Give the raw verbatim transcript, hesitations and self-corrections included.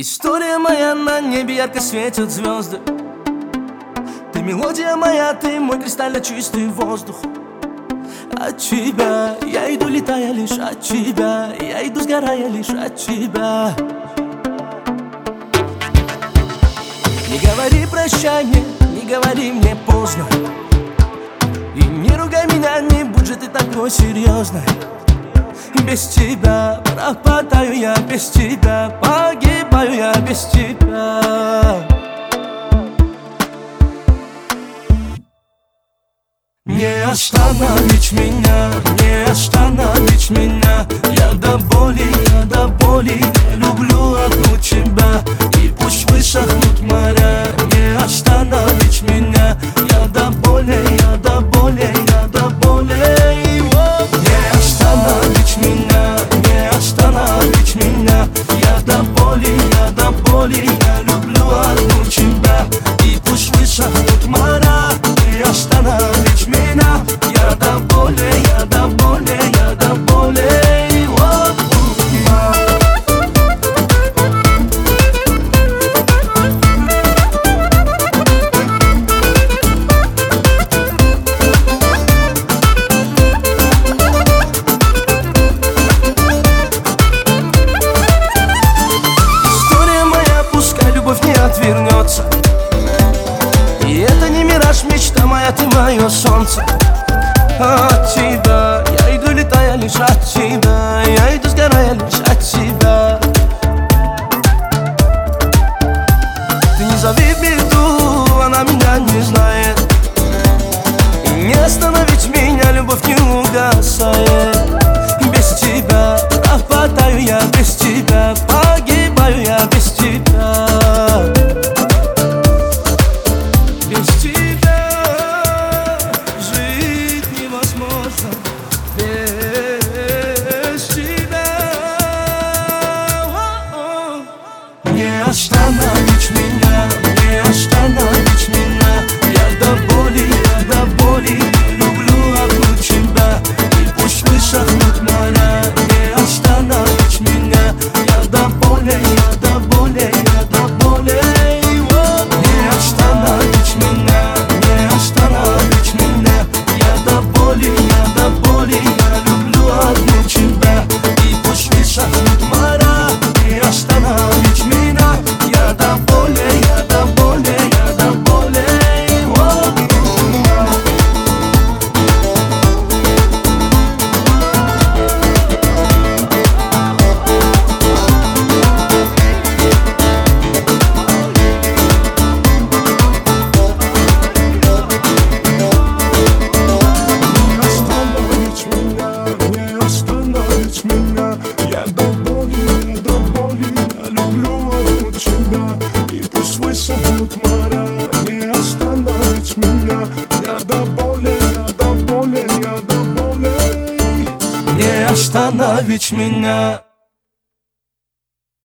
История моя, на небе ярко светят звезды. Ты мелодия моя, ты мой кристально чистый воздух. От тебя я иду, летая лишь от тебя. Я иду, сгорая лишь от тебя. Не говори прощай мне, не говори мне поздно. И не ругай меня, не будь же ты такой серьезной. Без тебя пропадаю я, без тебя погибаю я, без тебя. Не остановить меня, не остановить меня. Я до боли, я до боли люблю одну тебя. И пусть высохнут моря, не остановить меня. Я до боли, я до боли, я до боли. Не остановить меня, не остановить меня. Я до боли, я до боли, я люблю одну тебя. И пусть высохнут моря, не остановить меня. Я до боли, я до боли, я до боли. Отвернется. И это не мираж, мечта моя, ты мое солнце. От тебя я иду, летая лишь от тебя. Я иду, сгорая лишь от тебя. Ты не зови беду, она меня не знает. И не остановить меня, любовь не угасает. Без тебя пропадаю я, без тебя погибаю я, без тебя. Без тебя жить невозможно. Без тебя не остановить меня, не остановить меня. Я до боли, я до боли люблю одну тебя. И пусть высохнут моря, не остановить меня. Я до боли, я до боли, я до боли. Не остановить меня, не остановить меня. Я до боли, я до боли, я люблю одну тебя. И пусть высохнут моря, не остановить меня. Я до боли, я до боли, я до боли. Я до боли, я до боли, я люблю одну тебя. И пусть высохнут моря, не остановить меня. Я до боли, я до боли, я до боли. Не остановить меня.